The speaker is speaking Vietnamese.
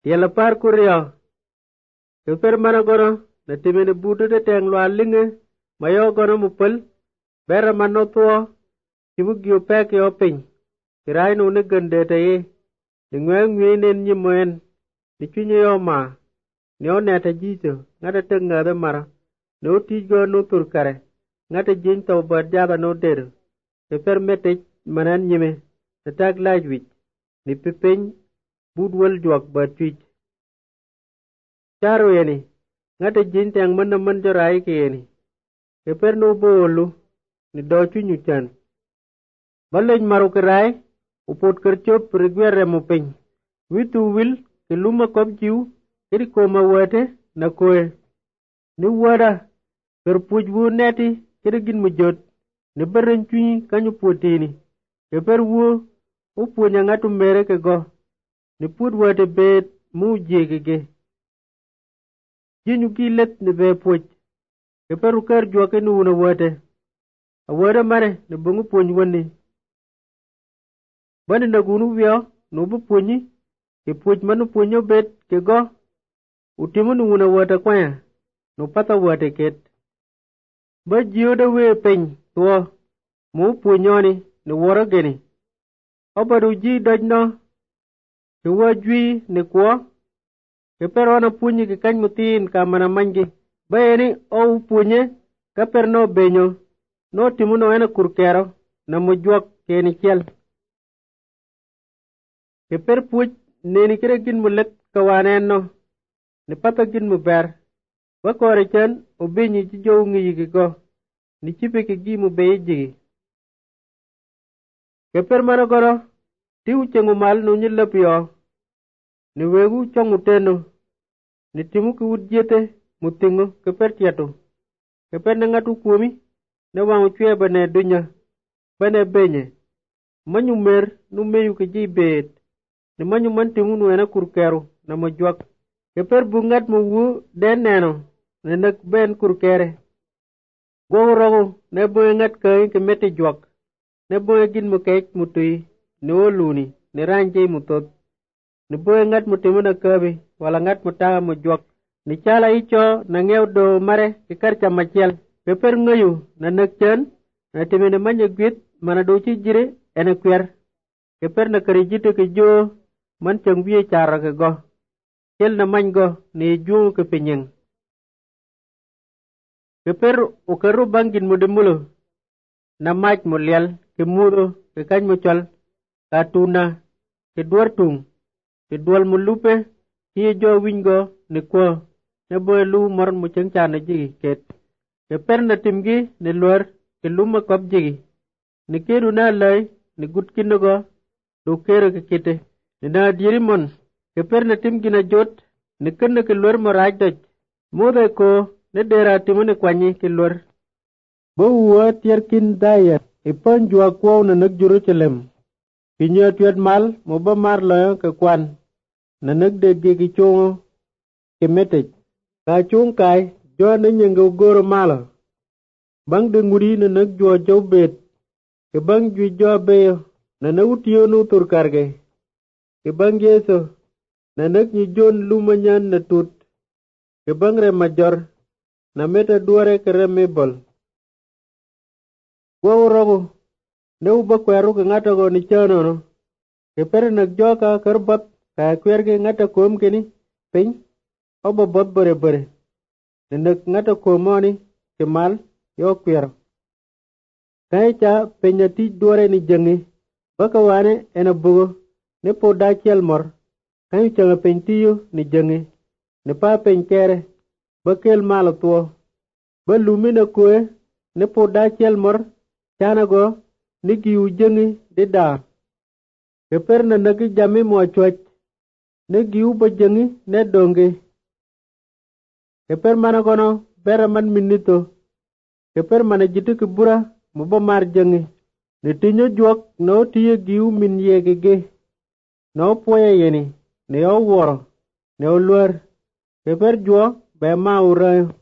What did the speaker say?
tiela par kurio ke per mana gono na timene budu de teng lwa linge mayo gono mupel bera mano tuo kibu giu pek yo piny kirai nu ne gende te ye ni ngwen ngwi nen nyimoen ni chunye yo ma ni o neta jicho ngata tek ngade mara ni o tij go nu tur kare ngata jiny tau bad jaba nu dedo ke per metej manan nyime te tag laj wich ni pipiny bud wel juak bad chuich charo yeni ngata jiny teng mana man jorai ke yeni ke per nu boolu ni do chunyu chan balej maru kirai upot kerchop rigwere mu piny witu wil ke luma kop jiu kiri koma wete na koe ni wada ker puj wu neti kiri gin mujot ni beren cunyi kanyu puotini ke per wu upunya ngatu mere ke go ni put wete bet mu jegege jinyu ki let ni be puj ke per ukar juake ni wuna wete a wete mare ni bungu puny wani bani na gunu vio nubu punyi ke puj manu punyo bet ke go utimu ni wuna wete kwaya nu pata wete ket ba jiyo da we peny tuo mu punyoni ni woro geni obadu ji dojno ke wajwi ni kuo ke pero na punyi ke kany mutin ka mana mangi bayeni o punye ka per no benyo no timu no ena kurkero na mujwak ke ni kiel ke per puj neni kire gin mu lek kawanen no ni pata gin mu ber wa kore chen obinyi ji jow ngi ki go ni chipe ke gi mu be jigi ke per mana goro ti uchengu mal nu nyilapio ni wegu chongu teno ni timu ki wudjete mutingu ke per tietu ke per na ngatu kuomi ne wangu chwe bane dunya bane benye manyu mer nu meyu ke ji bet ni manyu man timu nu ena kurkeru na mojwak ke per bungat mu wu den neno ne nak ben kurkere gogo rogo ne boye ngat kay ke meti jwak ne boye gin mu kech mutui ni oluni ni ranje mutot ni boye ngat mutimu na kabi wala ngat mutaga mu jwak ni chala icho na ngew do mare ke karcha machiel ke per ngayu na nak chen na timene manye gwit mana do chi jire ene kwer ke per na kari jito ke jo man chang wiye chara ke go kel na many go ni juo ke pinyeng ke per ukaru bangin mudemulo na mach mulial ke mudo ke kany muchal ka tuna ke duar tung ke dual mulupe hiye jo wingo ni kwa ne boy lu mor mu cheng chana jigi ket ke per na timgi ni luar ke luma kop jigi ni kedu na lay ni gut kinogo do kero ke kete ni na dirimon ke per na timgi na jot ni kenne ke luar maraj doj mude ko ne dera timune kwanyi ke luar bo uwa tierkin daya ipan jua kwaw na nag Jerusalem kinyo tuyat mal mo ba mar layo ke kwan na nag dege ki chungo ke metej ka chung kai jo na nyenge goro malo bang de ngudi na nag jua jau bet ke bang jui jo beyo na na utiyo nu turkarge ke bang yeso na nag nyi jon lumanyan na tut ke bang re major na meta duare ke remibol gwaw rogo ne uba kweru ke ngata go ni chano no ke per nak joka kerbat ka kwer ke ngata kom ke ni piny oba bot bore bore ne nak ngata komoni ke mal yo kwer kai cha penya ti duare ni jengi baka wane ena bugo ne po da kiel mor kai cha pen tiyo ni jengi ne pa pen kere bakel malo tuo ba lumina koe ne po da kiel mor chana go ni giu jengi di da ke per na nagi jami mo chwach ne giu ba jengi ne donge ke per mana gono bera man minito ke per mana jitu ke bura mo ba mar jengi ne tinyo juak no tiye giu min yegege no poye yeni ne o woro ne o luar ke per juo be ma urayo